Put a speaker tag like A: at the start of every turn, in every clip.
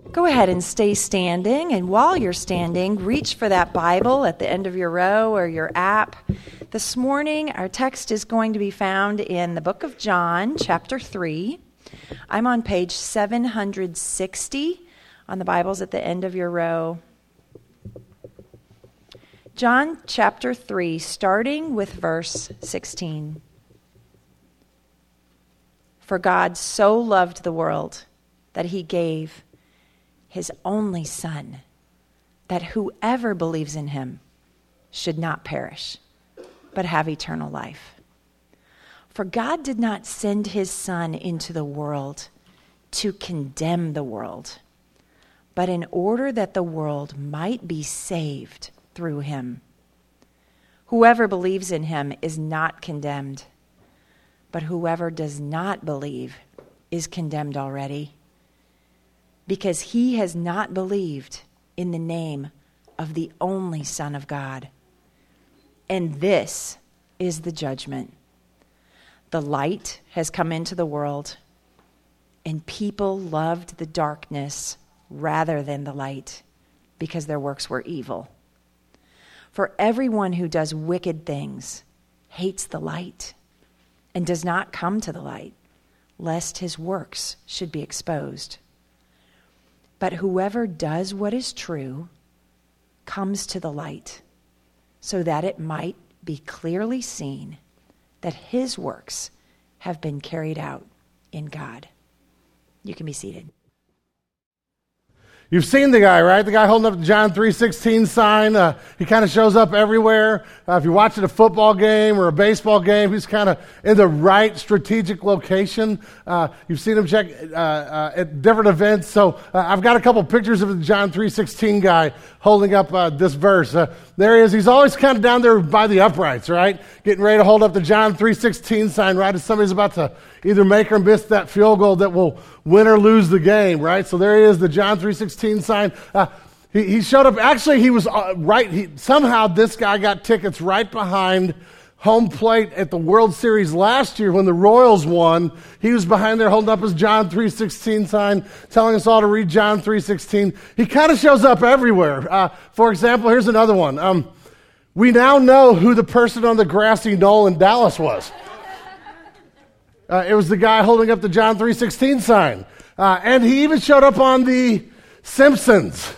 A: Go ahead and stay standing, and while you're standing, reach for that Bible at the end of your row or your app. This morning, our text is going to be found in the book of John, chapter 3. I'm on page 760 on the Bibles at the end of your row. John chapter 3, starting with verse 16. For God so loved the world that he gave his only Son, that whoever believes in him should not perish, but have eternal life. For God did not send his Son into the world to condemn the world, but in order that the world might be saved through him. Whoever believes in him is not condemned, but whoever does not believe is condemned already, because he has not believed in the name of the only Son of God. And this is the judgment. The light has come into the world, and people loved the darkness rather than the light, because their works were evil. For everyone who does wicked things hates the light and does not come to the light, lest his works should be exposed. But whoever does what is true comes to the light, so that it might be clearly seen that his works have been carried out in God. You can be seated.
B: You've seen the guy, right? The guy holding up the John 3:16 sign. He kind of shows up everywhere. If you're watching a football game or a baseball game, he's kind of in the right strategic location. You've seen him check at different events. So I've got a couple pictures of the John 3:16 guy holding up this verse. There he is. He's always kind of down there by the uprights, right? Getting ready to hold up the John 3:16 sign right as somebody's about to either make or miss that field goal that will win or lose the game, right? So there he is, the John 3:16 sign. He showed up. Actually, he was right. Somehow this guy got tickets right behind home plate at the World Series last year when the Royals won. He was behind there holding up his John 3:16 sign, telling us all to read John 3:16. He kind of shows up everywhere. For example, here's another one. We now know who the person on the grassy knoll in Dallas was. It was the guy holding up the John 3:16 sign. And he even showed up on The Simpsons.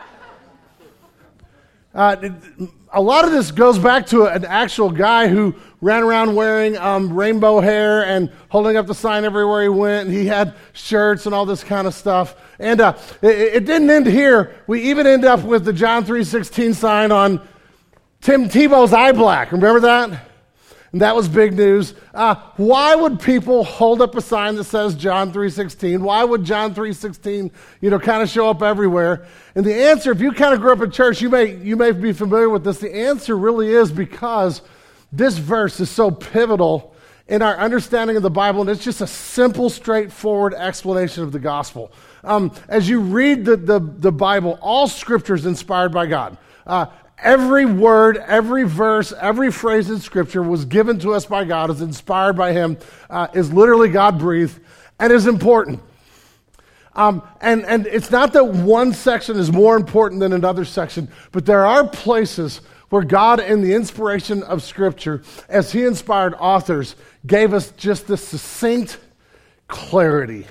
B: A lot of this goes back to an actual guy who ran around wearing rainbow hair and holding up the sign everywhere he went. And he had shirts and all this kind of stuff. And it didn't end here. We even end up with the John 3:16 sign on Tim Tebow's eye black. Remember that? And that was big news. Why would people hold up a sign that says John 3:16? Why would John 3:16, kind of show up everywhere? And the answer, if you kind of grew up in church, you may be familiar with this. The answer really is because this verse is so pivotal in our understanding of the Bible, and it's just a simple, straightforward explanation of the gospel. As you read the Bible, all Scripture is inspired by God. Every word, every verse, every phrase in Scripture was given to us by God, is inspired by Him, is literally God-breathed, and is important. And it's not that one section is more important than another section, but there are places where God, in the inspiration of Scripture, as He inspired authors, gave us just this succinct clarity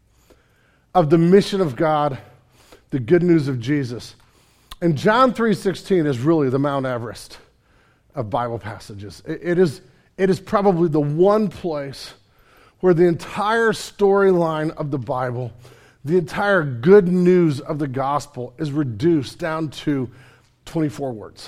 B: of the mission of God, the good news of Jesus. And John 3:16 is really the Mount Everest of Bible passages. It is probably the one place where the entire storyline of the Bible, the entire good news of the gospel is reduced down to 24 words.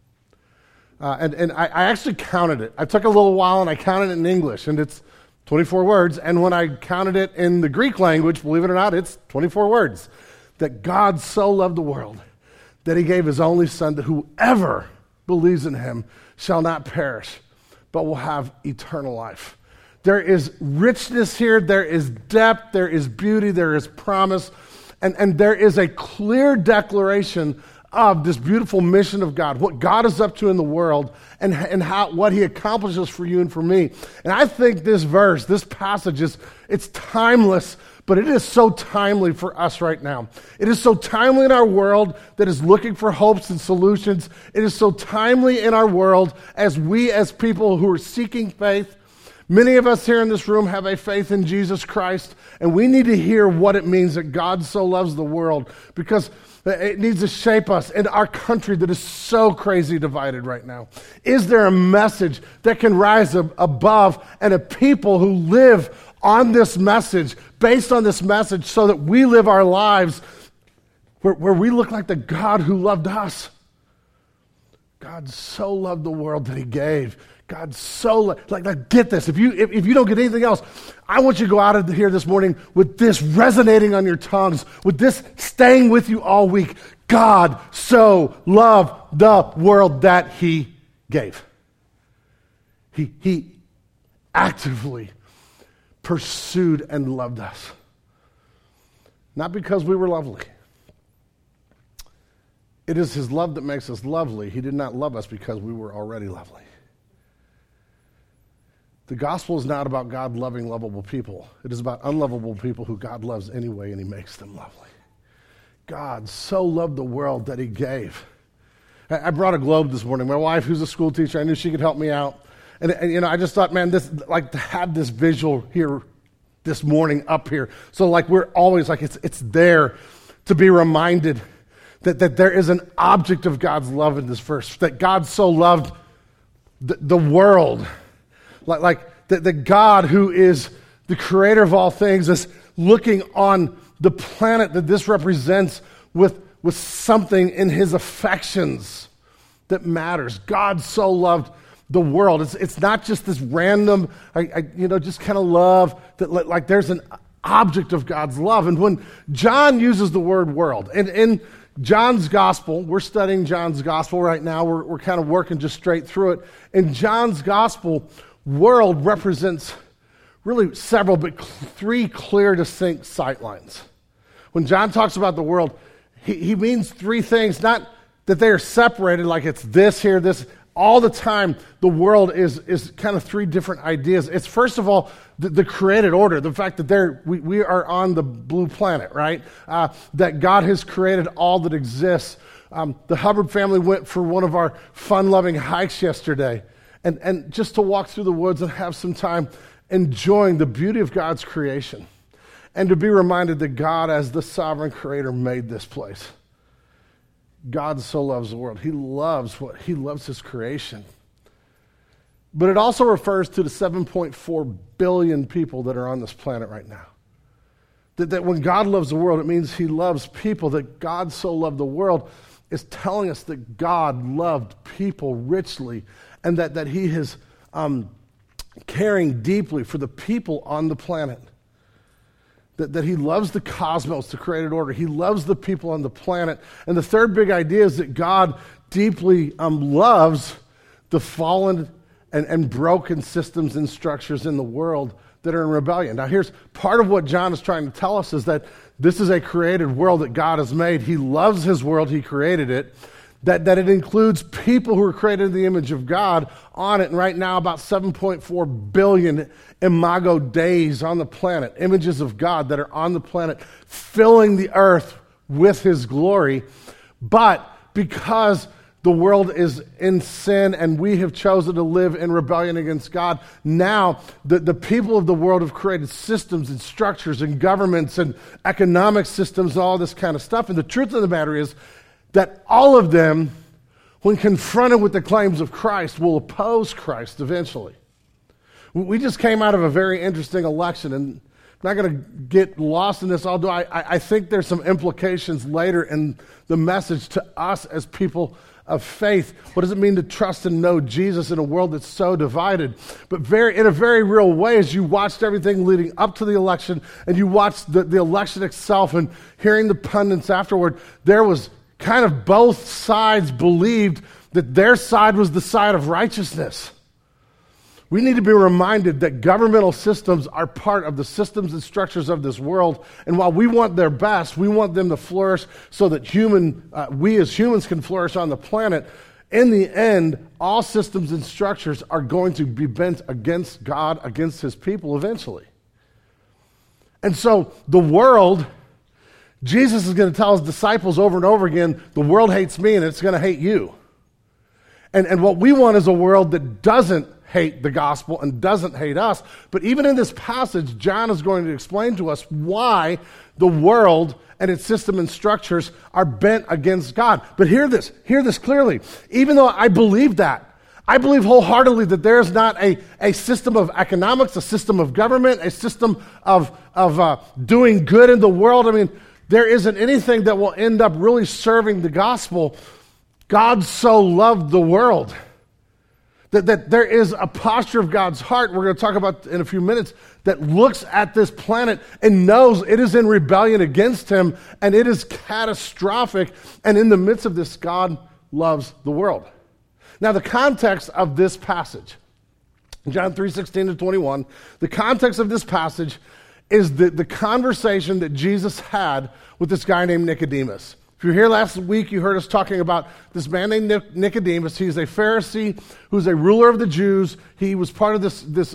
B: And I actually counted it. I took a little while and I counted it in English, and it's 24 words. And when I counted it in the Greek language, believe it or not, it's 24 words. That God so loved the world that He gave His only Son, that whoever believes in Him shall not perish, but will have eternal life. There is richness here, there is depth, there is beauty, there is promise, and there is a clear declaration of this beautiful mission of God, what God is up to in the world, and what He accomplishes for you and for me. And I think this verse, this passage, it's timeless but it is so timely for us right now. It is so timely in our world that is looking for hopes and solutions. It is so timely in our world as we, as people who are seeking faith. Many of us here in this room have a faith in Jesus Christ, and we need to hear what it means that God so loves the world, because it needs to shape us in our country that is so crazy divided right now. Is there a message that can rise above, and a people who live on this message, based on this message, so that we live our lives where we look like the God who loved us? God so loved the world that he gave. God so, like get this. If you don't get anything else, I want you to go out of here this morning with this resonating on your tongues, with this staying with you all week. God so loved the world that he gave. He actively pursued and loved us. Not because we were lovely. It is his love that makes us lovely. He did not love us because we were already lovely. The gospel is not about God loving lovable people. It is about unlovable people who God loves anyway, and he makes them lovely. God so loved the world that he gave. I brought a globe this morning. My wife, who's a school teacher, I knew she could help me out. And I just thought, man, this, like, to have this visual here this morning up here. So we're always it's there to be reminded that there is an object of God's love in this verse, that God so loved the world. The God who is the creator of all things is looking on the planet that this represents with something in his affections that matters. God so loved the world. It's not just this random, just kind of love, that there's an object of God's love. And when John uses the word world, and in John's gospel, we're studying John's gospel right now. We're kind of working just straight through it. In John's gospel, world represents really several, but three clear, distinct sightlines. When John talks about the world, he means three things, not that they are separated like it's this here, this. All the time, the world is kind of three different ideas. It's, first of all, the created order, the fact that we are on the blue planet, right? That God has created all that exists. The Hubbard family went for one of our fun-loving hikes yesterday, and just to walk through the woods and have some time enjoying the beauty of God's creation, and to be reminded that God, as the sovereign creator, made this place. God so loves the world. He loves his creation. But it also refers to the 7.4 billion people that are on this planet right now. That when God loves the world, it means he loves people. That God so loved the world is telling us that God loved people richly, and that he is caring deeply for the people on the planet. That he loves the cosmos, the created order. He loves the people on the planet. And the third big idea is that God deeply loves the fallen and broken systems and structures in the world that are in rebellion. Now, here's part of what John is trying to tell us, is that this is a created world that God has made. He loves his world. He created it. That it includes people who are created in the image of God on it. And right now, about 7.4 billion imago Deis on the planet, images of God that are on the planet, filling the earth with his glory. But because the world is in sin and we have chosen to live in rebellion against God, now the people of the world have created systems and structures and governments and economic systems and all this kind of stuff. And the truth of the matter is that all of them, when confronted with the claims of Christ, will oppose Christ eventually. We just came out of a very interesting election, and I'm not going to get lost in this, although I think there's some implications later in the message to us as people of faith. What does it mean to trust and know Jesus in a world that's so divided? But in a very real way, as you watched everything leading up to the election, and you watched the election itself, and hearing the pundits afterward, there was kind of both sides believed that their side was the side of righteousness. We need to be reminded that governmental systems are part of the systems and structures of this world, and while we want their best, we want them to flourish so that we as humans can flourish on the planet. In the end, all systems and structures are going to be bent against God, against his people eventually. And so the world, Jesus is going to tell his disciples over and over again, the world hates me and it's going to hate you. And what we want is a world that doesn't hate the gospel and doesn't hate us. But even in this passage, John is going to explain to us why the world and its system and structures are bent against God. But hear this clearly. Even though I believe that, I believe wholeheartedly that there is not a system of economics, a system of government, a system of doing good in the world. I mean, there isn't anything that will end up really serving the gospel. God so loved the world that there is a posture of God's heart, we're going to talk about in a few minutes, that looks at this planet and knows it is in rebellion against him and it is catastrophic. And in the midst of this, God loves the world. Now, the context of this passage, John 3:16-21, the context of this passage is the conversation that Jesus had with this guy named Nicodemus. If you were here last week, you heard us talking about this man named Nicodemus. He's a Pharisee who's a ruler of the Jews. He was part of this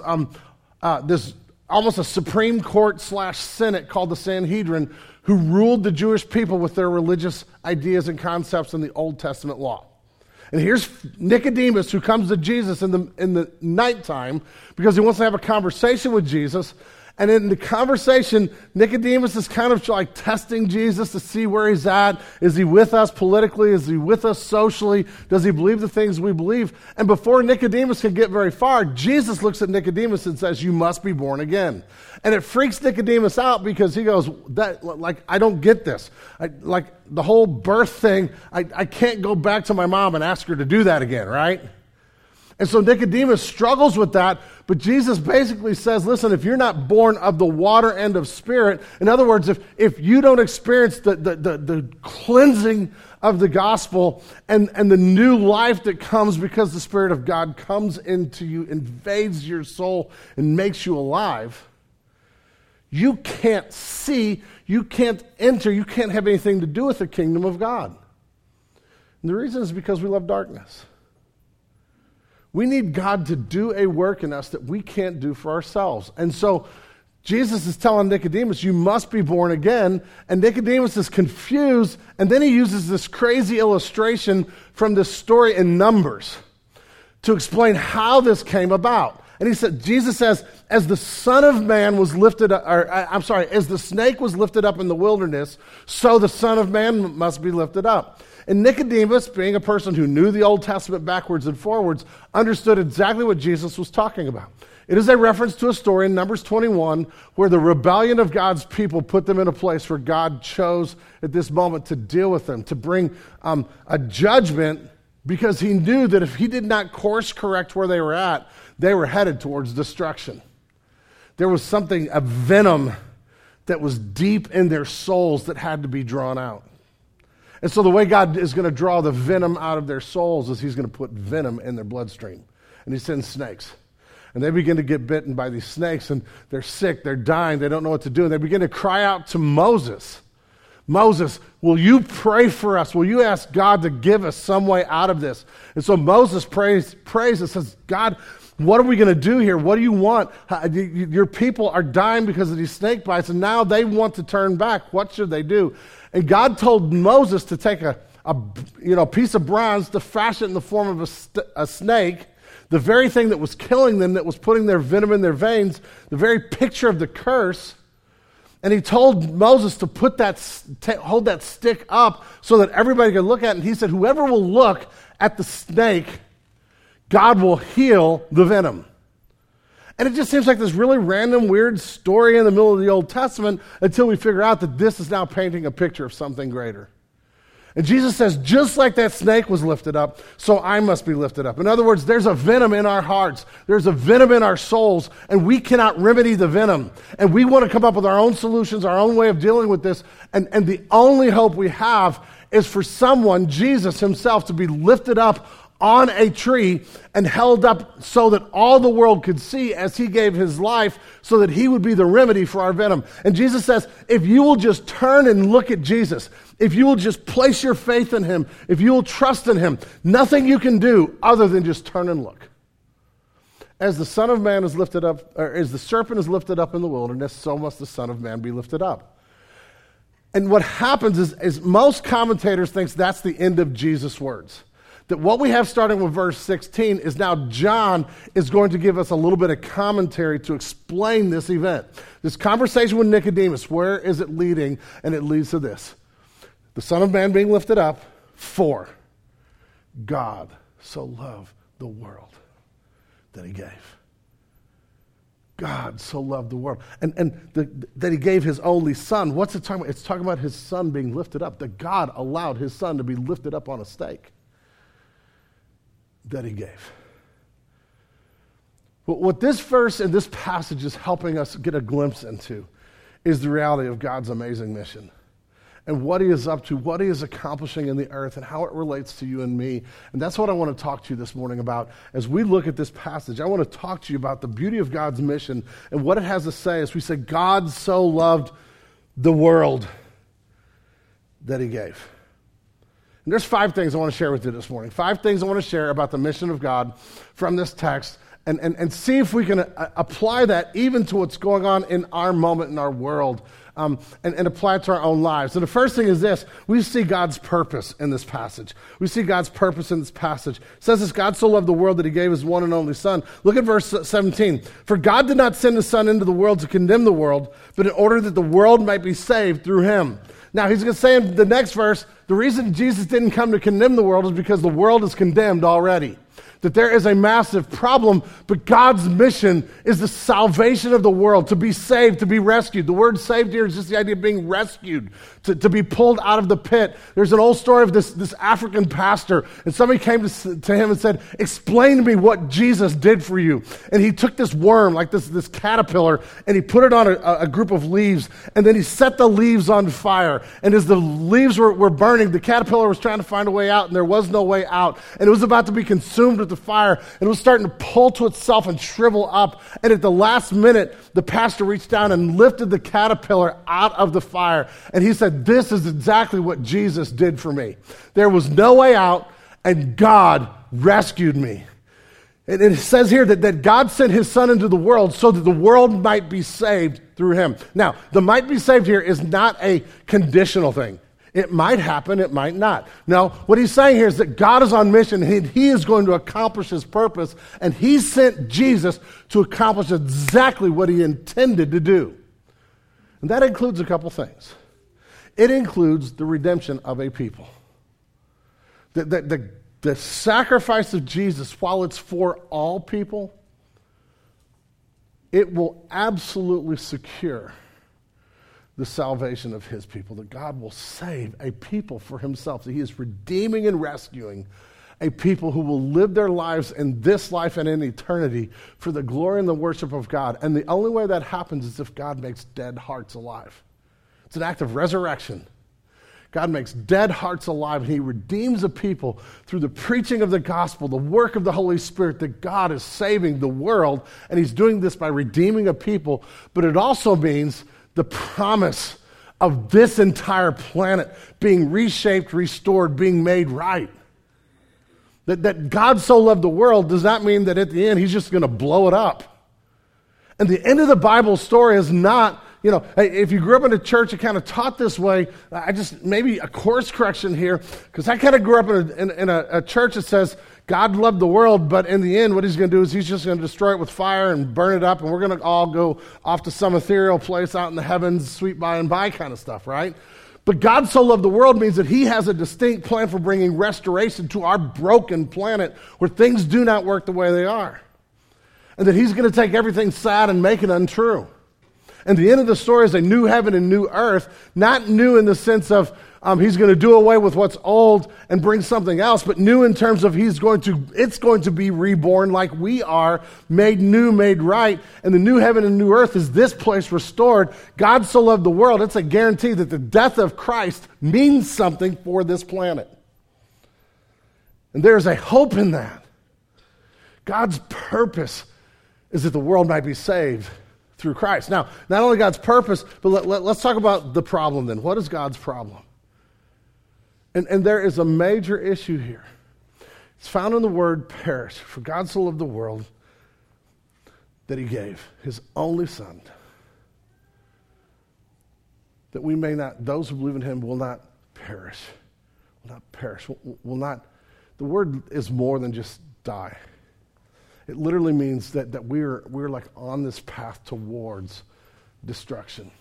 B: almost a Supreme Court / Senate called the Sanhedrin, who ruled the Jewish people with their religious ideas and concepts in the Old Testament law. And here's Nicodemus, who comes to Jesus in the nighttime because he wants to have a conversation with Jesus. And in the conversation, Nicodemus is kind of like testing Jesus to see where he's at. Is he with us politically? Is he with us socially? Does he believe the things we believe? And before Nicodemus can get very far, Jesus looks at Nicodemus and says, you must be born again. And it freaks Nicodemus out because he goes, I don't get this. Like the whole birth thing, I can't go back to my mom and ask her to do that again, right? And so Nicodemus struggles with that, but Jesus basically says, listen, if you're not born of the water and of spirit, in other words, if you don't experience the cleansing of the gospel and the new life that comes because the Spirit of God comes into you, invades your soul, and makes you alive, you can't see, you can't enter, you can't have anything to do with the kingdom of God. And the reason is because we love darkness. We need God to do a work in us that we can't do for ourselves. And so Jesus is telling Nicodemus, you must be born again. And Nicodemus is confused. And then he uses this crazy illustration from this story in Numbers to explain how this came about. And he said, Jesus says, as the Son of Man was lifted up, as the snake was lifted up in the wilderness, so the Son of Man must be lifted up. And Nicodemus, being a person who knew the Old Testament backwards and forwards, understood exactly what Jesus was talking about. It is a reference to a story in Numbers 21 where the rebellion of God's people put them in a place where God chose at this moment to deal with them, to bring a judgment, because he knew that if he did not course correct where they were headed towards destruction. There was something, a venom that was deep in their souls that had to be drawn out. And so the way God is going to draw the venom out of their souls is he's going to put venom in their bloodstream. And he sends snakes. And they begin to get bitten by these snakes, and they're sick, they're dying, they don't know what to do. And they begin to cry out to Moses. Moses, will you pray for us? Will you ask God to give us some way out of this? And so Moses prays and says, God, what are we going to do here? What do you want? Your people are dying because of these snake bites, and now they want to turn back. What should they do? And God told Moses to take a piece of bronze, to fashion it in the form of a snake, the very thing that was killing them, that was putting their venom in their veins, the very picture of the curse. And he told Moses to hold that stick up so that everybody could look at it. And he said, whoever will look at the snake, God will heal the venom. And it just seems like this really random, weird story in the middle of the Old Testament until we figure out that this is now painting a picture of something greater. And Jesus says, just like that snake was lifted up, so I must be lifted up. In other words, there's a venom in our hearts. There's a venom in our souls, and we cannot remedy the venom. And we want to come up with our own solutions, our own way of dealing with this. And the only hope we have is for someone, Jesus himself, to be lifted up on a tree and held up so that all the world could see as he gave his life, so that he would be the remedy for our venom. And Jesus says, if you will just turn and look at Jesus, if you will just place your faith in him, if you will trust in him, nothing you can do other than just turn and look. as the Son of Man is lifted up, or as the serpent is lifted up in the wilderness, so must the Son of Man be lifted up. And what happens is most commentators think that's the end of Jesus' words. That what we have starting with verse 16 is now John is going to give us a little bit of commentary to explain this event. This conversation with Nicodemus, where is it leading? And it leads to this. The Son of Man being lifted up, for God so loved the world that he gave. God so loved the world. That he gave his only son. What's it talking about? It's talking about his son being lifted up. That God allowed his son to be lifted up on a stake. That he gave. But what this verse and this passage is helping us get a glimpse into is the reality of God's amazing mission. And what he is up to, what he is accomplishing in the earth, and how it relates to you and me. And that's what I want to talk to you this morning about. As we look at this passage, I want to talk to you about the beauty of God's mission and what it has to say as we say, God so loved the world that he gave. And there's 5 things I want to share with you this morning. 5 things I want to share about the mission of God from this text and see if we can apply that even to what's going on in our moment in our world. And apply it to our own lives. And the first thing is this. We see God's purpose in this passage. We see God's purpose in this passage. It says this, God so loved the world that he gave his one and only son. Look at verse 17. For God did not send his son into the world to condemn the world, but in order that the world might be saved through him. Now, he's going to say in the next verse, the reason Jesus didn't come to condemn the world is because the world is condemned already. That there is a massive problem, but God's mission is the salvation of the world, to be saved, to be rescued. The word saved here is just the idea of being rescued, to be pulled out of the pit. There's an old story of this African pastor, and somebody came to him and said, explain to me what Jesus did for you. And he took this worm, like this caterpillar, and he put it on a group of leaves, and then he set the leaves on fire. And as the leaves were burning, the caterpillar was trying to find a way out, and there was no way out. And it was about to be consumed with the fire, and it was starting to pull to itself and shrivel up. And at the last minute, the pastor reached down and lifted the caterpillar out of the fire. And he said, this is exactly what Jesus did for me. There was no way out, and God rescued me. And it says here that God sent his son into the world so that the world might be saved through him. Now, the might be saved here is not a conditional thing. It might happen, it might not. No, what he's saying here is that God is on mission, and he is going to accomplish his purpose, and he sent Jesus to accomplish exactly what he intended to do. And that includes a couple things. It includes the redemption of a people. The sacrifice of Jesus, while it's for all people, it will absolutely secure the salvation of his people, that God will save a people for himself, that he is redeeming and rescuing a people who will live their lives in this life and in eternity for the glory and the worship of God. And the only way that happens is if God makes dead hearts alive. It's an act of resurrection. God makes dead hearts alive, and he redeems a people through the preaching of the gospel, the work of the Holy Spirit, that God is saving the world, and he's doing this by redeeming a people. But it also means the promise of this entire planet being reshaped, restored, being made right. That God so loved the world does not mean that at the end he's just going to blow it up. And the end of the Bible story is not, if you grew up in a church that kind of taught this way, maybe a course correction here, because I kind of grew up in a church that says God loved the world, but in the end, what he's going to do is he's just going to destroy it with fire and burn it up, and we're going to all go off to some ethereal place out in the heavens, sweet by and by kind of stuff, right? But God so loved the world means that he has a distinct plan for bringing restoration to our broken planet where things do not work the way they are. And that he's going to take everything sad and make it untrue. And the end of the story is a new heaven and new earth, not new in the sense of he's going to do away with what's old and bring something else, but new in terms of it's going to be reborn like we are, made new, made right. And the new heaven and new earth is this place restored. God so loved the world. It's a guarantee that the death of Christ means something for this planet. And there's a hope in that. God's purpose is that the world might be saved through Christ. Now, not only God's purpose, but let's talk about the problem then. What is God's problem? And there is a major issue here. It's found in the word perish. For God so loved the world that he gave, his only son, that we may not, those who believe in him will not perish, will not, the word is more than just die. It literally means that we're like on this path towards destruction.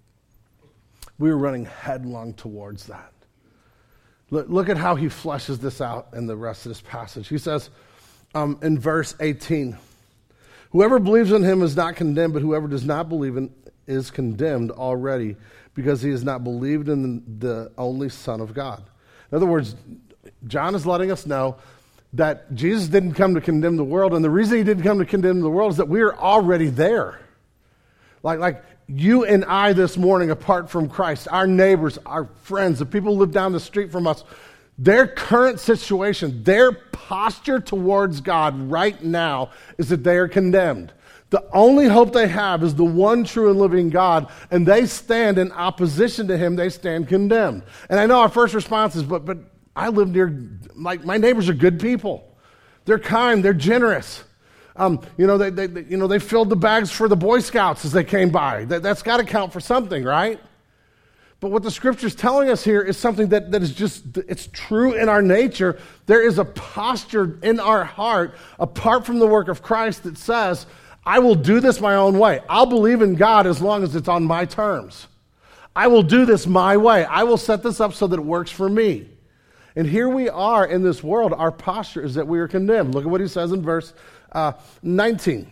B: We're running headlong towards that. Look at how he fleshes this out in the rest of this passage. He says in verse 18, whoever believes in him is not condemned, but whoever does not believe in is condemned already because he has not believed in the only Son of God. In other words, John is letting us know that Jesus didn't come to condemn the world, and the reason he didn't come to condemn the world is that we are already there. Like you and I this morning, apart from Christ, our neighbors, our friends, the people who live down the street from us, their current situation, their posture towards God right now is that they are condemned. The only hope they have is the one true and living God, and they stand in opposition to him. They stand condemned. And I know our first response is, but I live near, like, my neighbors are good people. They're kind. They're generous. They filled the bags for the Boy Scouts as they came by. That's got to count for something, right? But what the Scripture's telling us here is something that is just, it's true in our nature. There is a posture in our heart, apart from the work of Christ, that says, I will do this my own way. I'll believe in God as long as it's on my terms. I will do this my way. I will set this up so that it works for me. And here we are in this world. Our posture is that we are condemned. Look at what he says in verse 19.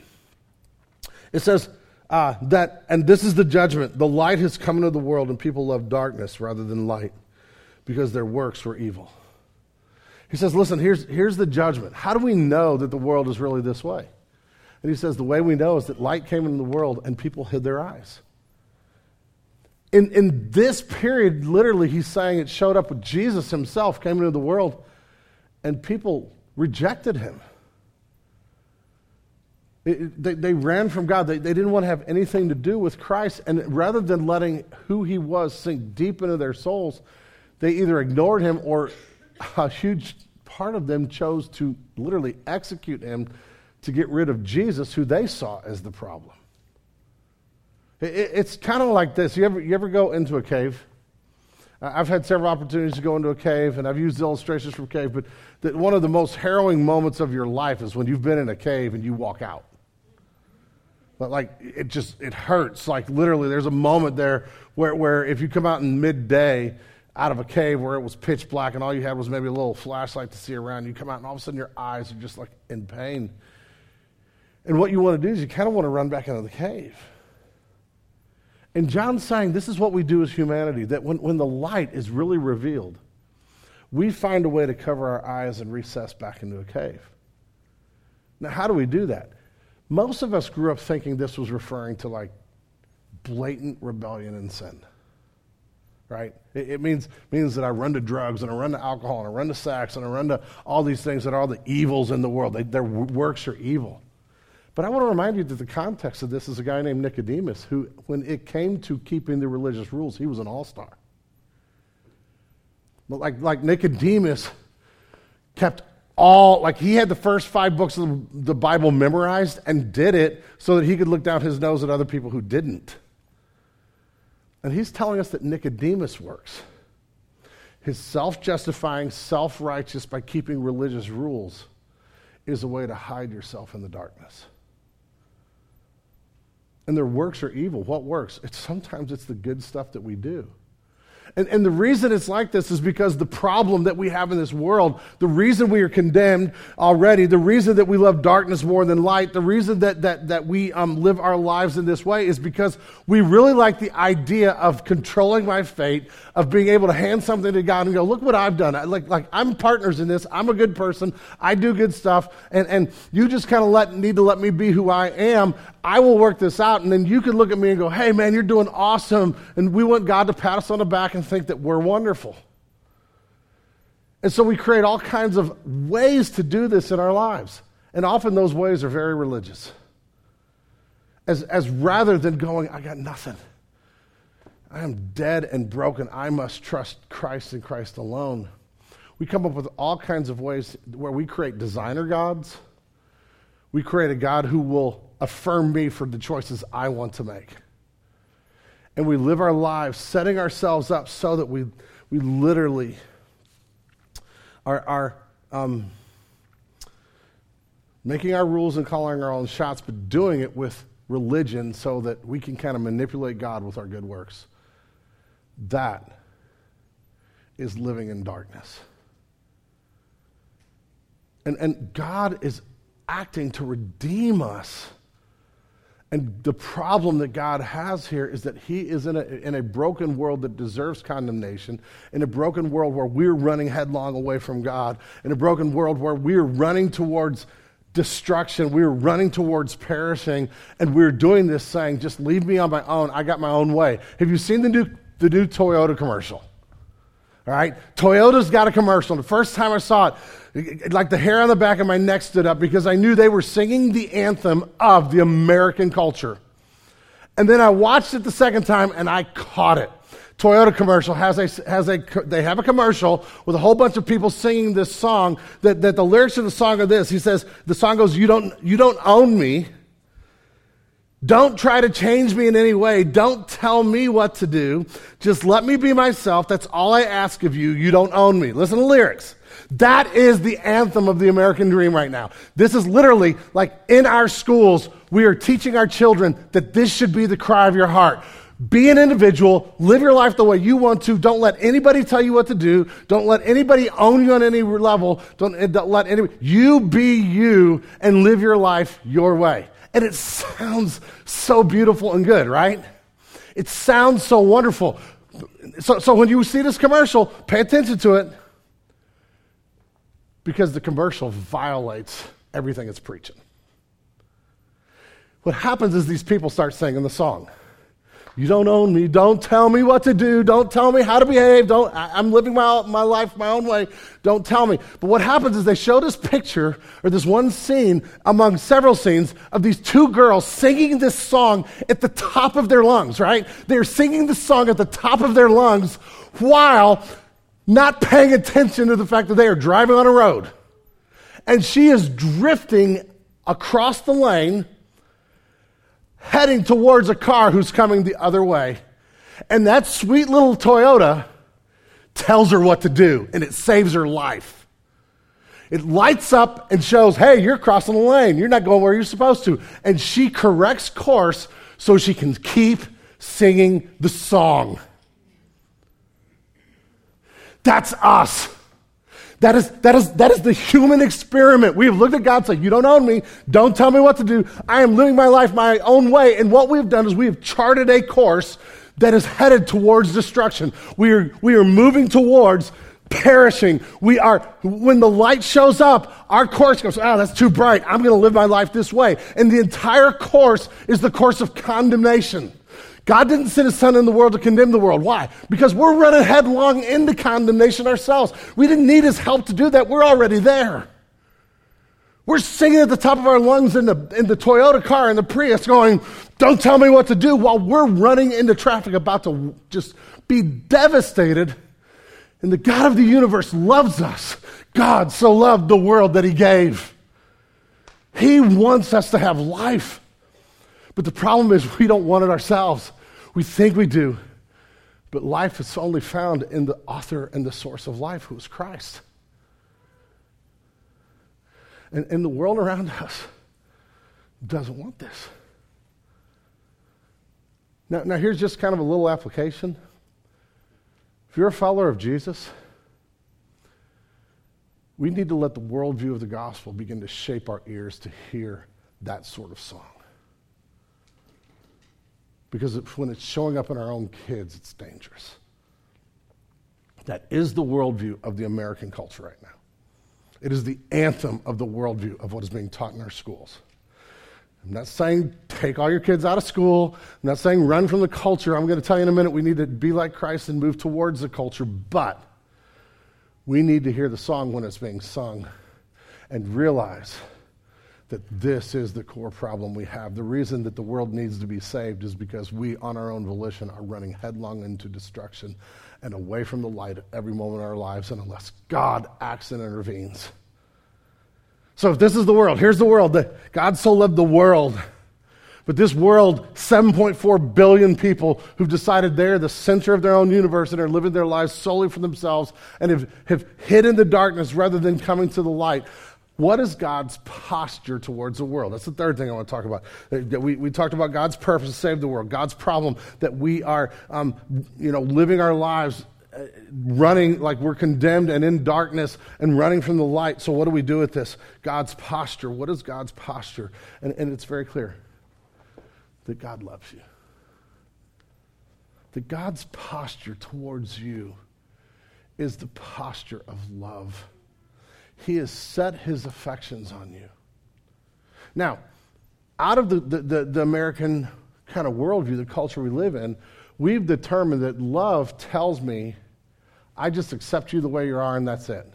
B: It says and this is the judgment. The light has come into the world, and people love darkness rather than light because their works were evil. He says, listen, here's the judgment. How do we know that the world is really this way? And he says, the way we know is that light came into the world and people hid their eyes. In this period, literally, he's saying it showed up with Jesus himself, came into the world, and people rejected him. They ran from God. They didn't want to have anything to do with Christ. And rather than letting who he was sink deep into their souls, they either ignored him or a huge part of them chose to literally execute him to get rid of Jesus, who they saw as the problem. It's kind of like this. You ever go into a cave? I've had several opportunities to go into a cave, and I've used illustrations from cave, but that one of the most harrowing moments of your life is when you've been in a cave and you walk out. But like, it hurts. Like literally, there's a moment there where if you come out in midday out of a cave where it was pitch black and all you had was maybe a little flashlight to see around, you come out and all of a sudden your eyes are just like in pain. And what you want to do is you kind of want to run back into the cave. And John's saying this is what we do as humanity, that when the light is really revealed, we find a way to cover our eyes and recess back into a cave. Now, how do we do that? Most of us grew up thinking this was referring to like blatant rebellion and sin, right? It means that I run to drugs and I run to alcohol and I run to sex and I run to all these things that are all the evils in the world. Their works are evil. But I want to remind you that the context of this is a guy named Nicodemus who, when it came to keeping the religious rules, he was an all-star. But like Nicodemus kept he had the first 5 books of the Bible memorized and did it so that he could look down his nose at other people who didn't. And he's telling us that Nicodemus works. His self-justifying, self-righteous by keeping religious rules is a way to hide yourself in the darkness. And their works are evil. What works? Sometimes it's the good stuff that we do. And the reason it's like this is because the problem that we have in this world, the reason we are condemned already, the reason that we love darkness more than light, the reason that we live our lives in this way is because we really like the idea of controlling my fate, of being able to hand something to God and go, look what I've done. Like I'm partners in this. I'm a good person. I do good stuff. And you just kind of need to let me be who I am. I will work this out. And then you can look at me and go, hey, man, you're doing awesome. And we want God to pat us on the back and think that we're wonderful. And so we create all kinds of ways to do this in our lives. And often those ways are very religious. As rather than going, I got nothing. I am dead and broken. I must trust Christ and Christ alone. We come up with all kinds of ways where we create designer gods. We create a God who will affirm me for the choices I want to make. And we live our lives setting ourselves up so that we literally are making our rules and calling our own shots, but doing it with religion so that we can kind of manipulate God with our good works. That is living in darkness. And God is acting to redeem us. And the problem that God has here is that he is in a broken world that deserves condemnation, in a broken world where we're running headlong away from God, in a broken world where we're running towards destruction, we're running towards perishing, and we're doing this saying, just leave me on my own, I got my own way. Have you seen the new Toyota commercial? All right? Toyota's got a commercial. The first time I saw it, like the hair on the back of my neck stood up because I knew they were singing the anthem of the American culture. And then I watched it the second time and I caught it. Toyota commercial they have a commercial with a whole bunch of people singing this song that the lyrics of the song are this. He says, the song goes, you don't own me. Don't try to change me in any way. Don't tell me what to do. Just let me be myself. That's all I ask of you. You don't own me. Listen to the lyrics. That is the anthem of the American dream right now. This is literally like in our schools, we are teaching our children that this should be the cry of your heart. Be an individual. Live your life the way you want to. Don't let anybody tell you what to do. Don't let anybody own you on any level. Don't let anybody. You be you and live your life your way. And it sounds so beautiful and good, right? It sounds so wonderful. So when you see this commercial, pay attention to it because the commercial violates everything it's preaching. What happens is these people start singing the song. You don't own me. Don't tell me what to do. Don't tell me how to behave. I'm living my life my own way. Don't tell me. But what happens is they show this picture or this one scene among several scenes of these two girls singing this song at the top of their lungs, right? They're singing the song at the top of their lungs while not paying attention to the fact that they are driving on a road. And she is drifting across the lane heading towards a car who's coming the other way. And that sweet little Toyota tells her what to do, and it saves her life. It lights up and shows, hey, you're crossing the lane. You're not going where you're supposed to. And she corrects course so she can keep singing the song. That's us. That is the human experiment. We have looked at God and said, you don't own me. Don't tell me what to do. I am living my life my own way. And what we've done is we have charted a course that is headed towards destruction. We are moving towards perishing. When the light shows up, our course goes, that's too bright. I'm going to live my life this way. And the entire course is the course of condemnation. God didn't send his son in the world to condemn the world. Why? Because we're running headlong into condemnation ourselves. We didn't need his help to do that. We're already there. We're singing at the top of our lungs in the Toyota car, in the Prius, going, don't tell me what to do, while we're running into traffic about to just be devastated. And the God of the universe loves us. God so loved the world that he gave. He wants us to have life. But the problem is we don't want it ourselves. We think we do. But life is only found in the author and the source of life, who is Christ. And the world around us doesn't want this. Now here's just kind of a little application. If you're a follower of Jesus, we need to let the worldview of the gospel begin to shape our ears to hear that sort of song. Because when it's showing up in our own kids, it's dangerous. That is the worldview of the American culture right now. It is the anthem of the worldview of what is being taught in our schools. I'm not saying take all your kids out of school. I'm not saying run from the culture. I'm going to tell you in a minute we need to be like Christ and move towards the culture. But we need to hear the song when it's being sung and realize that this is the core problem we have. The reason that the world needs to be saved is because we, on our own volition, are running headlong into destruction and away from the light at every moment of our lives, and unless God acts and intervenes. So if this is the world, here's the world. That God so loved the world. But this world, 7.4 billion people who've decided they're the center of their own universe and are living their lives solely for themselves and have hid in the darkness rather than coming to the light. What is God's posture towards the world? That's the third thing I want to talk about. We talked about God's purpose to save the world, God's problem that we are living our lives running like we're condemned and in darkness and running from the light. So what do we do with this? God's posture. What is God's posture? And it's very clear that God loves you. That God's posture towards you is the posture of love. He has set his affections on you. Now, out of the American kind of worldview, the culture we live in, we've determined that love tells me I just accept you the way you are and that's it.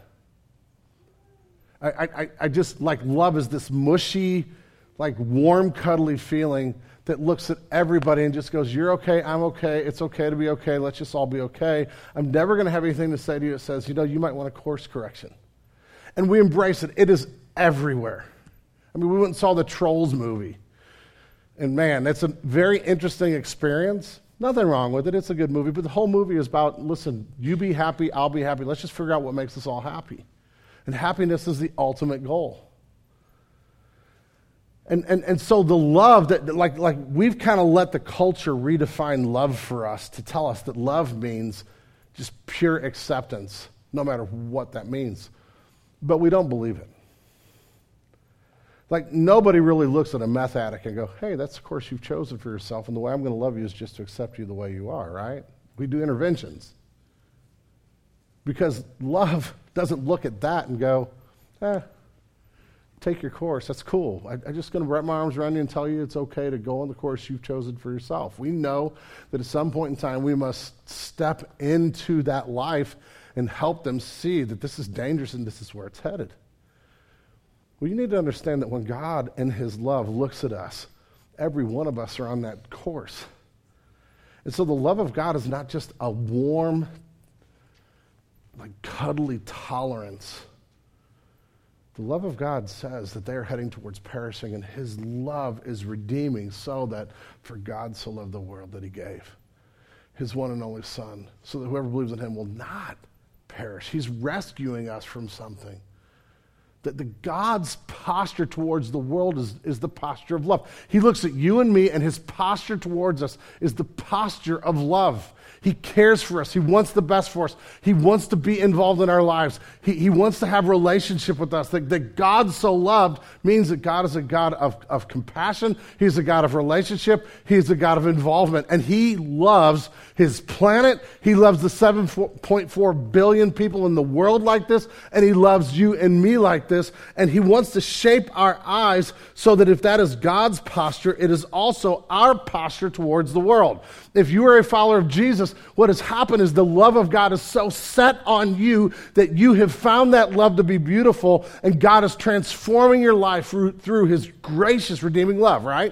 B: I just, like, love is this mushy, like warm, cuddly feeling that looks at everybody and just goes, you're okay, I'm okay, it's okay to be okay, let's just all be okay. I'm never going to have anything to say to you that says, you might want a course correction. And we embrace it. It is everywhere. I mean, we went and saw the Trolls movie. And man, that's a very interesting experience. Nothing wrong with it. It's a good movie. But the whole movie is about, listen, you be happy, I'll be happy. Let's just figure out what makes us all happy. And happiness is the ultimate goal. And so the love that, like we've kind of let the culture redefine love for us to tell us that love means just pure acceptance, no matter what that means. But we don't believe it. Like, nobody really looks at a meth addict and go, hey, that's the course you've chosen for yourself, and the way I'm going to love you is just to accept you the way you are, right? We do interventions. Because love doesn't look at that and go, take your course, that's cool. I'm just going to wrap my arms around you and tell you it's okay to go on the course you've chosen for yourself. We know that at some point in time we must step into that life and help them see that this is dangerous and this is where it's headed. Well, you need to understand that when God in his love looks at us, every one of us are on that course. And so the love of God is not just a warm, like cuddly tolerance. The love of God says that they are heading towards perishing, and his love is redeeming, so that for God so loved the world that he gave his one and only Son, so that whoever believes in him will not perish. He's rescuing us from something. That the God's posture towards the world is the posture of love. He looks at you and me, and his posture towards us is the posture of love. He cares for us. He wants the best for us. He wants to be involved in our lives. He wants to have a relationship with us. That God so loved means that God is a God of compassion. He's a God of relationship. He's a God of involvement. And he loves his planet. He loves the 7.4 billion people in the world like this. And he loves you and me like this. And he wants to shape our eyes so that if that is God's posture, it is also our posture towards the world. If you are a follower of Jesus, what has happened is the love of God is so set on you that you have found that love to be beautiful, and God is transforming your life through his gracious, redeeming love, right?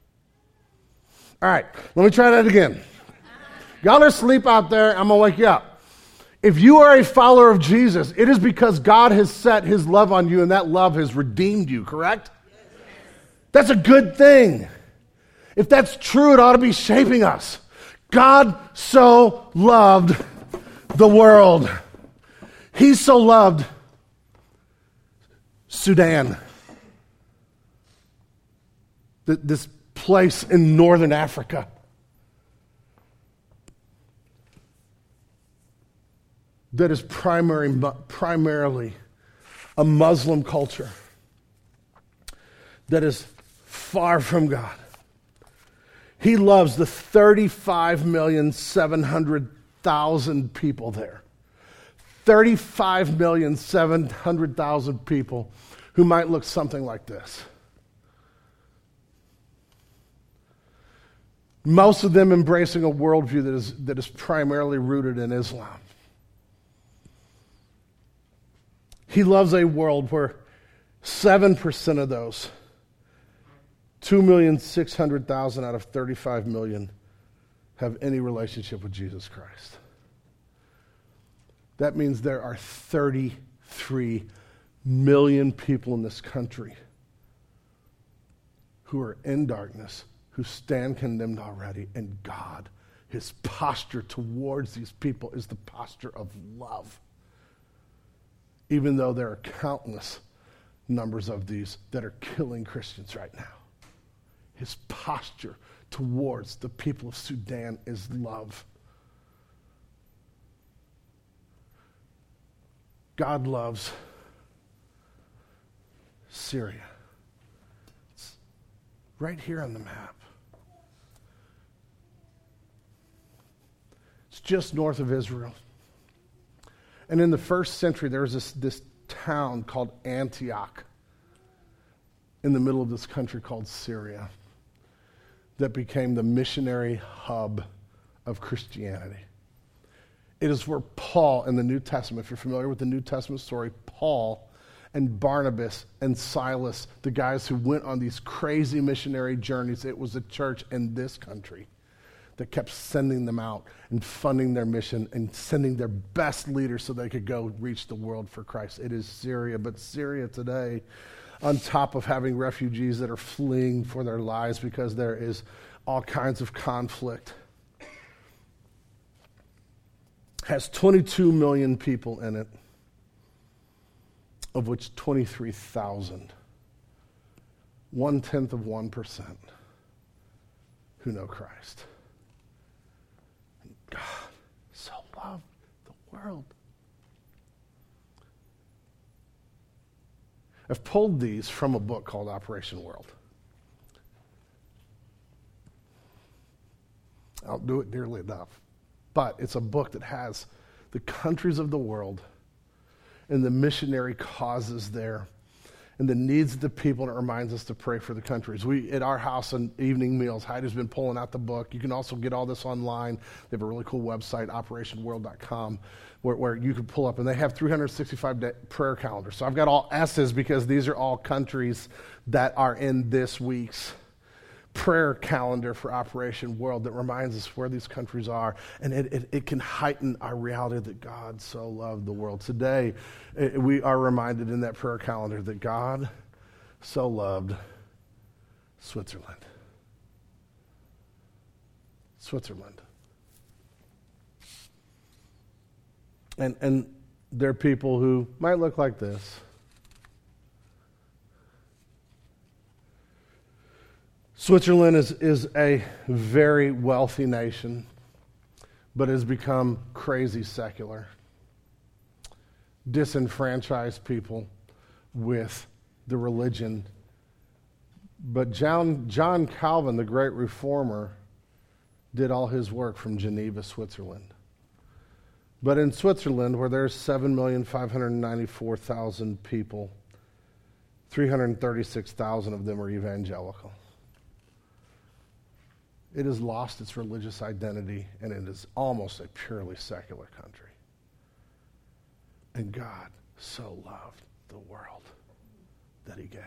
B: All right, let me try that again. Y'all are asleep out there. I'm going to wake you up. If you are a follower of Jesus, it is because God has set his love on you, and that love has redeemed you, correct? That's a good thing. If that's true, it ought to be shaping us. God so loved the world. He so loved Sudan, this place in northern Africa. That is primarily a Muslim culture that is far from God. He loves the 35,700,000 people there. 35,700,000 people who might look something like this. Most of them embracing a worldview that is primarily rooted in Islam. He loves a world where 7% of those, 2,600,000 out of 35 million, have any relationship with Jesus Christ. That means there are 33 million people in this country who are in darkness, who stand condemned already, and God, his posture towards these people is the posture of love. Even though there are countless numbers of these that are killing Christians right now. His posture towards the people of Sudan is love. God loves Syria. It's right here on the map. It's just north of Israel. And in the first century, there was this town called Antioch in the middle of this country called Syria that became the missionary hub of Christianity. It is where Paul in the New Testament, if you're familiar with the New Testament story, Paul and Barnabas and Silas, the guys who went on these crazy missionary journeys, it was a church in this country that kept sending them out and funding their mission and sending their best leaders so they could go reach the world for Christ. It is Syria, but Syria today, on top of having refugees that are fleeing for their lives because there is all kinds of conflict, has 22 million people in it, of which 23,000, 0.1%, who know Christ. And God so loved the world. I've pulled these from a book called Operation World. I don't do it dearly enough. But it's a book that has the countries of the world and the missionary causes there and the needs of the people, and it reminds us to pray for the countries. We, at our house on evening meals, Heidi's been pulling out the book. You can also get all this online. They have a really cool website, operationworld.com, where you can pull up, and they have 365-day prayer calendars. So I've got all S's because these are all countries that are in this week's prayer calendar for Operation World that reminds us where these countries are, and it can heighten our reality that God so loved the world. Today, we are reminded in that prayer calendar that God so loved Switzerland. Switzerland. And there are people who might look like this. Switzerland is a very wealthy nation, but has become crazy secular. Disenfranchised people with the religion. But John Calvin, the great reformer, did all his work from Geneva, Switzerland. But in Switzerland, where there's 7,594,000 people, 336,000 of them are evangelical. It has lost its religious identity, and it is almost a purely secular country. And God so loved the world that he gave.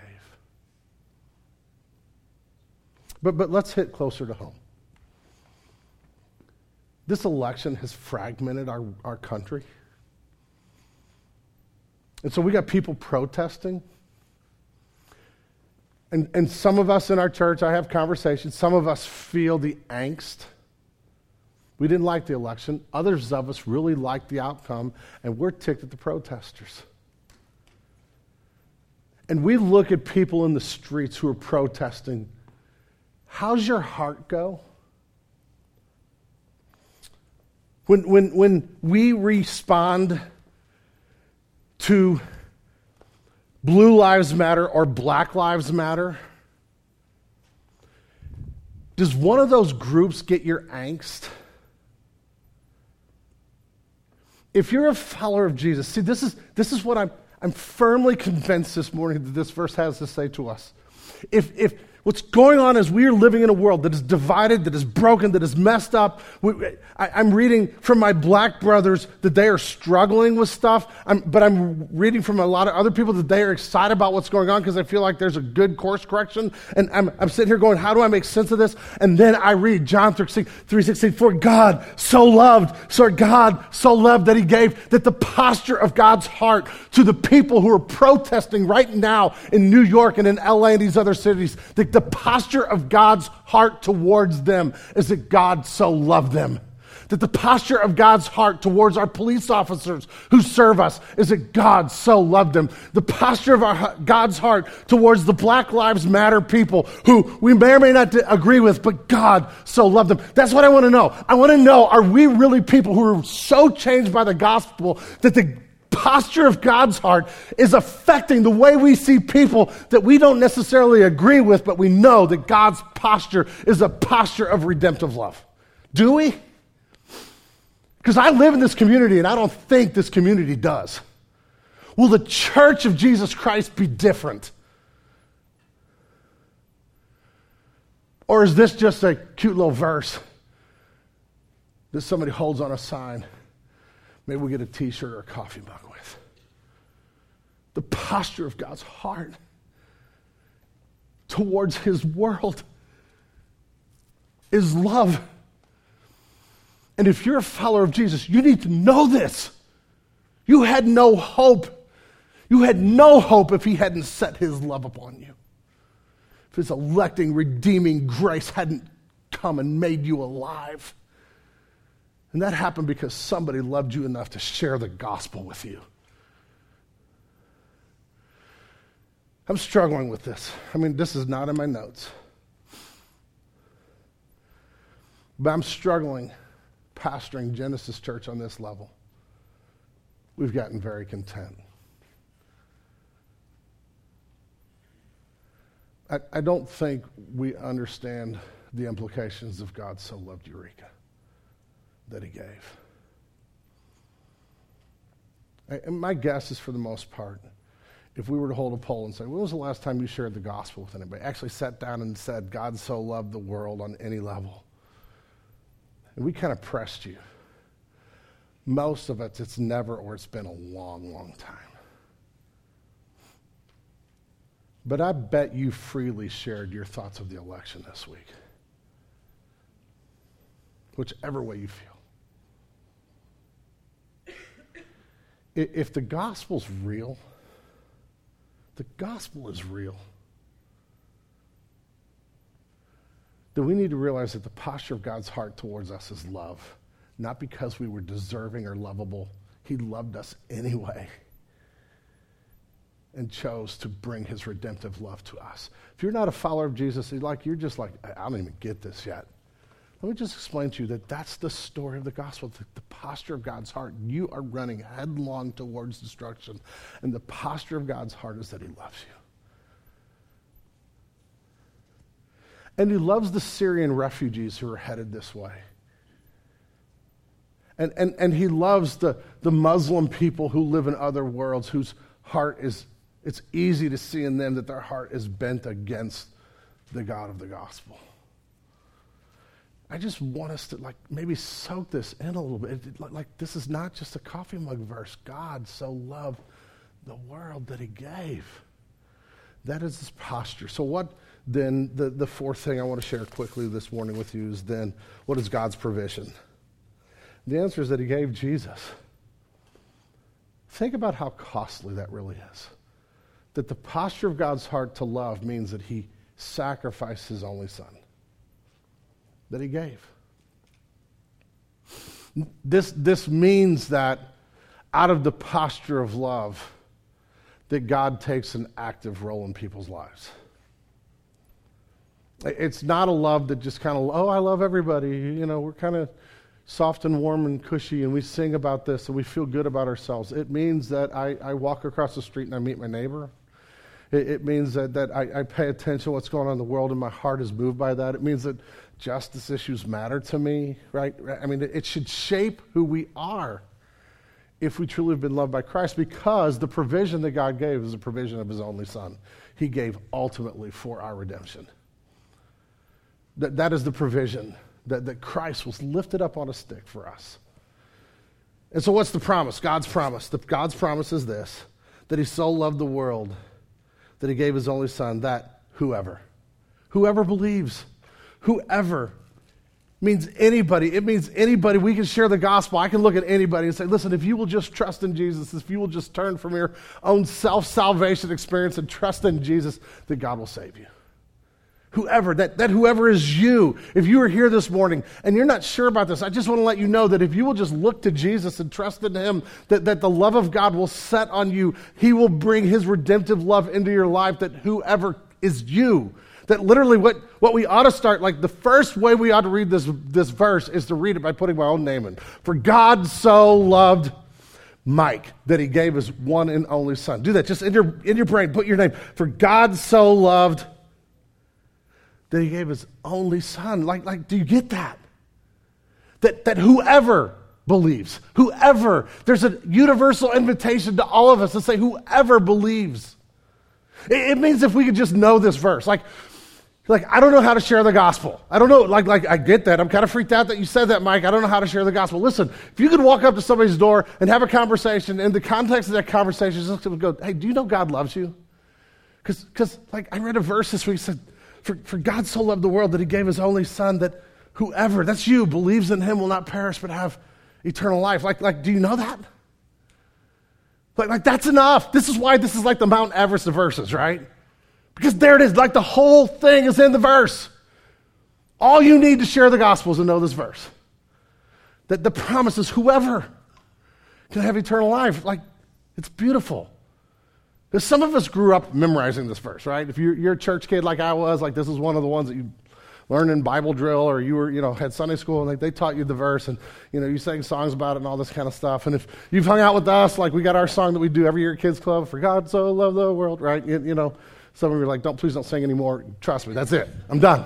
B: But let's hit closer to home. This election has fragmented our country. And so we got people protesting. And some of us in our church, I have conversations, some of us feel the angst. We didn't like the election. Others of us really liked the outcome, and we're ticked at the protesters. And we look at people in the streets who are protesting. How's your heart go? When we respond to Blue Lives Matter or Black Lives Matter, does one of those groups get your angst? If you're a follower of Jesus, see, this is what I'm firmly convinced this morning that this verse has to say to us. If What's going on is we are living in a world that is divided, that is broken, that is messed up. I'm reading from my black brothers that they are struggling with stuff, but I'm reading from a lot of other people that they are excited about what's going on because I feel like there's a good course correction. And I'm sitting here going, how do I make sense of this? And then I read John 3:16, for God so loved that he gave, that the posture of God's heart to the people who are protesting right now in New York and in LA and these other cities, the posture of God's heart towards them is that God so loved them. That the posture of God's heart towards our police officers who serve us is that God so loved them. The posture of God's heart towards the Black Lives Matter people who we may or may not agree with, but God so loved them. That's what I want to know. I want to know, are we really people who are so changed by the gospel that the posture of God's heart is affecting the way we see people that we don't necessarily agree with, but we know that God's posture is a posture of redemptive love? Do we? Because I live in this community and I don't think this community does. Will the church of Jesus Christ be different? Or is this just a cute little verse that somebody holds on a sign? Maybe we get a t-shirt or a coffee mug with. The posture of God's heart towards his world is love. And if you're a follower of Jesus, you need to know this. You had no hope. You had no hope if he hadn't set his love upon you. If his electing, redeeming grace hadn't come and made you alive. And that happened because somebody loved you enough to share the gospel with you. I'm struggling with this. I mean, this is not in my notes. But I'm struggling pastoring Genesis Church on this level. We've gotten very content. I don't think we understand the implications of God so loved Eureka that he gave. And my guess is, for the most part, if we were to hold a poll and say, when was the last time you shared the gospel with anybody? Actually sat down and said, God so loved the world on any level. And we kind of pressed you. Most of it's never, or it's been a long, long time. But I bet you freely shared your thoughts of the election this week. Whichever way you feel. If the gospel's real, the gospel is real, then we need to realize that the posture of God's heart towards us is love. Not because we were deserving or lovable. He loved us anyway and chose to bring his redemptive love to us. If you're not a follower of Jesus, you're just like, I don't even get this yet. Let me just explain to you that that's the story of the gospel, the posture of God's heart. You are running headlong towards destruction, and the posture of God's heart is that he loves you. And he loves the Syrian refugees who are headed this way. And he loves the Muslim people who live in other worlds, whose heart is, it's easy to see in them that their heart is bent against the God of the gospel. I just want us to maybe soak this in a little bit. This is not just a coffee mug verse. God so loved the world that he gave. That is his posture. So what then, the fourth thing I want to share quickly this morning with you is then, what is God's provision? The answer is that he gave Jesus. Think about how costly that really is. That the posture of God's heart to love means that he sacrificed his only son. That he gave. This means that out of the posture of love, that God takes an active role in people's lives. It's not a love that just kind of, I love everybody. You know, we're kind of soft and warm and cushy, and we sing about this, and we feel good about ourselves. It means that I walk across the street and I meet my neighbor. It means that I pay attention to what's going on in the world, and my heart is moved by that. It means that justice issues matter to me, right? I mean, it should shape who we are if we truly have been loved by Christ, because the provision that God gave is the provision of his only son. He gave ultimately for our redemption. That is the provision, that Christ was lifted up on a stick for us. And so what's the promise? God's promise. God's promise is this, that he so loved the world that he gave his only son, that whoever believes, whoever means anybody. It means anybody. We can share the gospel. I can look at anybody and say, listen, if you will just trust in Jesus, if you will just turn from your own self-salvation experience and trust in Jesus, that God will save you. Whoever, that whoever is you. If you are here this morning and you're not sure about this, I just want to let you know that if you will just look to Jesus and trust in him, that the love of God will set on you. He will bring his redemptive love into your life, that whoever is you. That literally what we ought to start, like the first way we ought to read this verse is to read it by putting my own name in. For God so loved Mike that he gave his one and only son. Do that just in your brain, put your name. For God so loved that he gave his only son. Like, do you get that? That whoever believes, whoever, there's a universal invitation to all of us to say whoever believes. It means if we could just know this verse, like I don't know how to share the gospel. I don't know, like I get that. I'm kind of freaked out that you said that, Mike. I don't know how to share the gospel. Listen, if you could walk up to somebody's door and have a conversation, in the context of that conversation, just go, hey, do you know God loves you? Because like I read a verse this week that said, For God so loved the world that he gave his only son, that whoever, that's you, believes in him will not perish but have eternal life. Like, do you know that? Like that's enough. This is why this is like the Mount Everest of verses, right? Because there it is, like the whole thing is in the verse. All you need to share the gospel is to know this verse. That the promise is whoever can have eternal life. Like, it's beautiful. Because some of us grew up memorizing this verse, right? If you're a church kid like I was, like this is one of the ones that you learned in Bible drill, or you were, had Sunday school, and like they taught you the verse, and you sang songs about it and all this kind of stuff. And if you've hung out with us, like we got our song that we do every year at Kids Club, For God So Loved the World, right? Some of you are like, please don't sing anymore. Trust me, that's it. I'm done.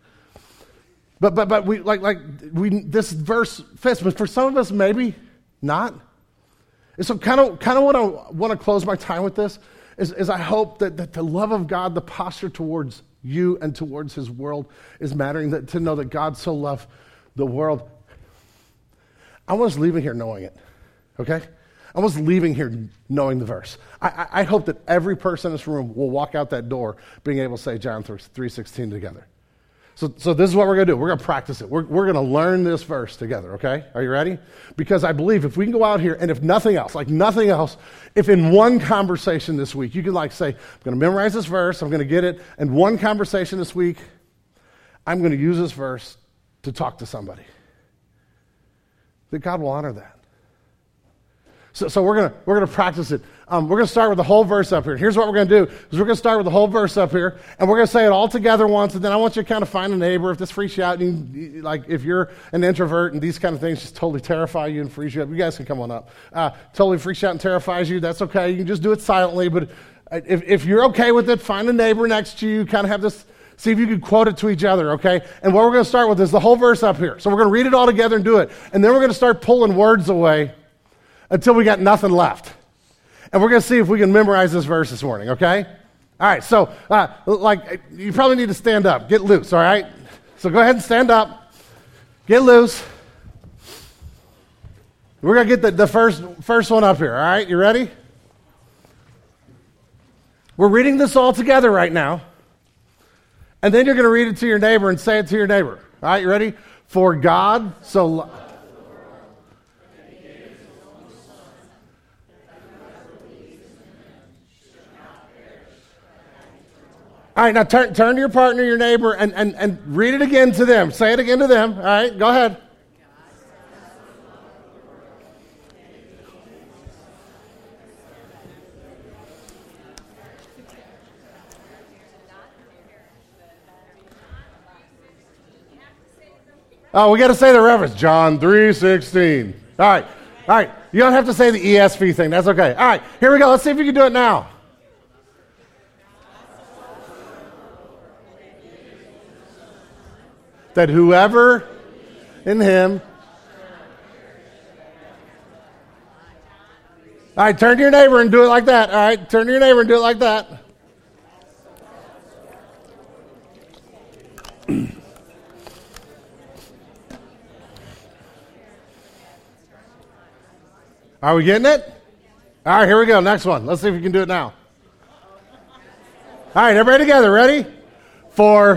B: But we this verse fits, but for some of us maybe not. And so kind of what I want to close my time with this is I hope that the love of God, the posture towards you and towards his world is mattering, to know that God so loved the world. I was leaving here knowing it, okay? I was leaving here knowing the verse. I hope that every person in this room will walk out that door being able to say John 3:16 together. So this is what we're going to do. We're going to practice it. We're going to learn this verse together, okay? Are you ready? Because I believe if we can go out here and if nothing else, if in one conversation this week, you can say, I'm going to memorize this verse, I'm going to get it, and one conversation this week, I'm going to use this verse to talk to somebody. That God will honor that. So we're gonna practice it. We're gonna start with the whole verse up here. Here's what we're gonna do: is we're gonna start with the whole verse up here, and we're gonna say it all together once. And then I want you to kind of find a neighbor. If this freaks you out, and if you're an introvert and these kind of things just totally terrify you and freeze you up, you guys can come on up. Totally freaks you out and terrifies you, that's okay. You can just do it silently. But if you're okay with it, find a neighbor next to you. Kind of have this. See if you can quote it to each other, okay? And what we're gonna start with is the whole verse up here. So we're gonna read it all together and do it, and then we're gonna start pulling words away until we got nothing left. And we're going to see if we can memorize this verse this morning, okay? All right, so you probably need to stand up. Get loose, all right? So go ahead and stand up. Get loose. We're going to get the first one up here, all right? You ready? We're reading this all together right now. And then you're going to read it to your neighbor and say it to your neighbor. All right, you ready? For God so All right, now turn to your partner, your neighbor, and read it again to them. Say it again to them. All right, go ahead. Oh, we got to say the reference. John 3:16. All right. You don't have to say the ESV thing. That's okay. All right, here we go. Let's see if you can do it now. That whoever in him. All right, turn to your neighbor and do it like that. All right, turn to your neighbor and do it like that. Are we getting it? All right, here we go. Next one. Let's see if we can do it now. All right, everybody together. Ready? For...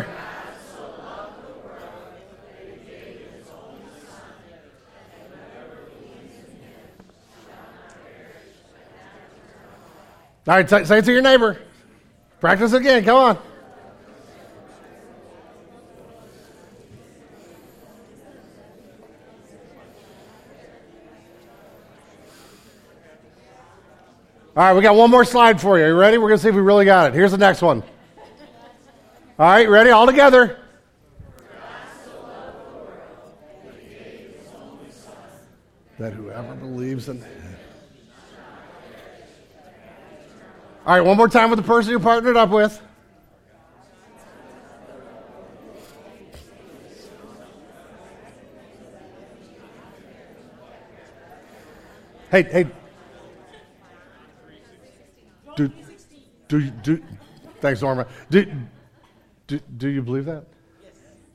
B: All right, say it to your neighbor. Practice it again. Come on. All right, we got one more slide for you. Are you ready? We're going to see if we really got it. Here's the next one. All right, ready? All together. That whoever believes in him. All right, one more time with the person you partnered up with. Hey. Do thanks, Norma. Do you believe that? Yes.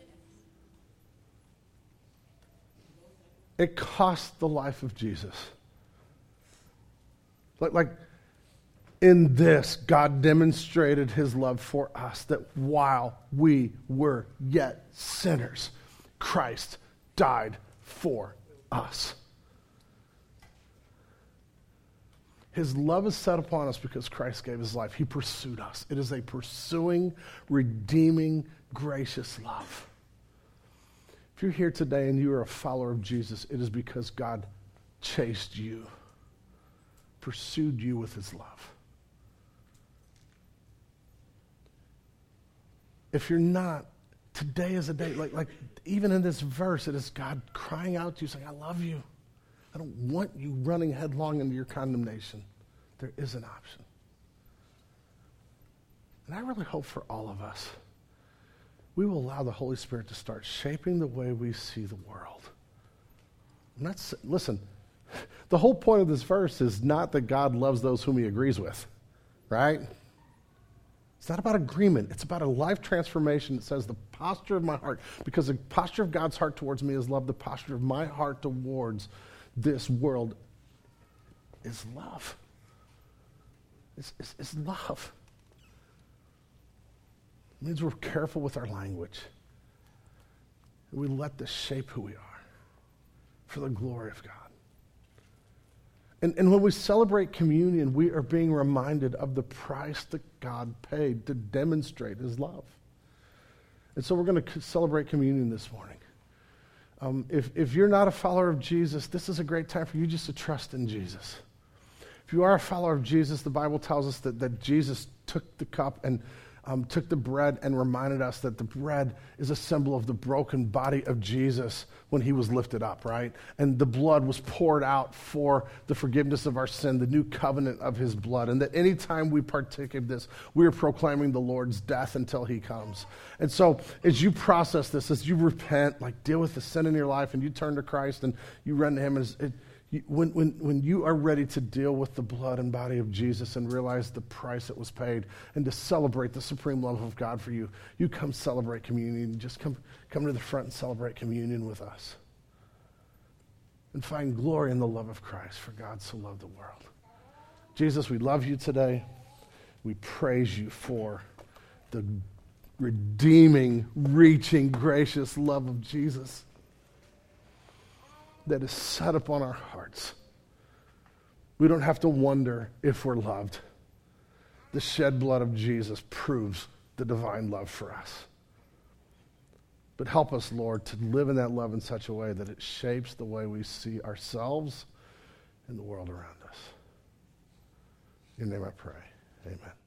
B: It cost the life of Jesus. Like in this, God demonstrated his love for us, that while we were yet sinners, Christ died for us. His love is set upon us because Christ gave his life. He pursued us. It is a pursuing, redeeming, gracious love. If you're here today and you are a follower of Jesus, it is because God chased you, pursued you with his love. If you're not, today is a day, like even in this verse, it is God crying out to you saying, I love you. I don't want you running headlong into your condemnation. There is an option. And I really hope for all of us, we will allow the Holy Spirit to start shaping the way we see the world. Listen, the whole point of this verse is not that God loves those whom he agrees with, right? It's not about agreement. It's about a life transformation that says the posture of my heart, because the posture of God's heart towards me is love, the posture of my heart towards this world is love. It's love. It means we're careful with our language. We let this shape who we are for the glory of God. And when we celebrate communion, we are being reminded of the price that God paid to demonstrate his love. And so we're going to celebrate communion this morning. If you're not a follower of Jesus, this is a great time for you just to trust in Jesus. If you are a follower of Jesus, the Bible tells us that Jesus took the cup and took the bread and reminded us that the bread is a symbol of the broken body of Jesus when he was lifted up, right? And the blood was poured out for the forgiveness of our sin, the new covenant of his blood. And that anytime we partake of this, we are proclaiming the Lord's death until he comes. And so as you process this, as you repent, like deal with the sin in your life and you turn to Christ and you run to him, when you are ready to deal with the blood and body of Jesus and realize the price that was paid and to celebrate the supreme love of God for you, you come celebrate communion. Just come to the front and celebrate communion with us. And find glory in the love of Christ, for God so loved the world. Jesus, we love you today. We praise you for the redeeming, reaching, gracious love of Jesus that is set upon our hearts. We don't have to wonder if we're loved. The shed blood of Jesus proves the divine love for us. But help us, Lord, to live in that love in such a way that it shapes the way we see ourselves and the world around us. In your name I pray. Amen.